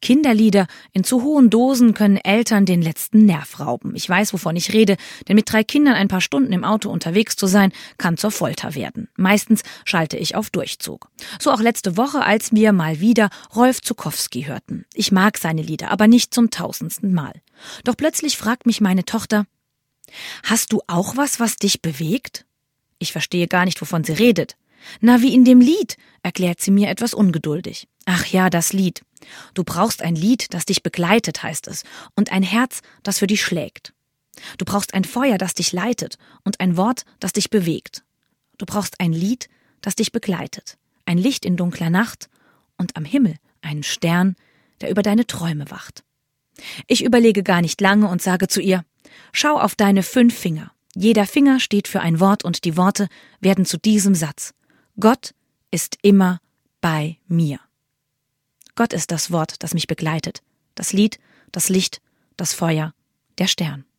Kinderlieder in zu hohen Dosen können Eltern den letzten Nerv rauben. Ich weiß, wovon ich rede, denn mit 3 Kindern ein paar Stunden im Auto unterwegs zu sein, kann zur Folter werden. Meistens schalte ich auf Durchzug. So auch letzte Woche, als wir mal wieder Rolf Zuckowski hörten. Ich mag seine Lieder, aber nicht zum 1000. Mal. Doch plötzlich fragt mich meine Tochter: Hast du auch was dich bewegt? Ich verstehe gar nicht, wovon sie redet. Na, wie in dem Lied, erklärt sie mir etwas ungeduldig. Ach ja, das Lied. Du brauchst ein Lied, das dich begleitet, heißt es, und ein Herz, das für dich schlägt. Du brauchst ein Feuer, das dich leitet, und ein Wort, das dich bewegt. Du brauchst ein Lied, das dich begleitet, ein Licht in dunkler Nacht und am Himmel einen Stern, der über deine Träume wacht. Ich überlege gar nicht lange und sage zu ihr: Schau auf deine 5 Finger. Jeder Finger steht für ein Wort und die Worte werden zu diesem Satz: Gott ist immer bei mir. Gott ist das Wort, das mich begleitet, das Lied, das Licht, das Feuer, der Stern.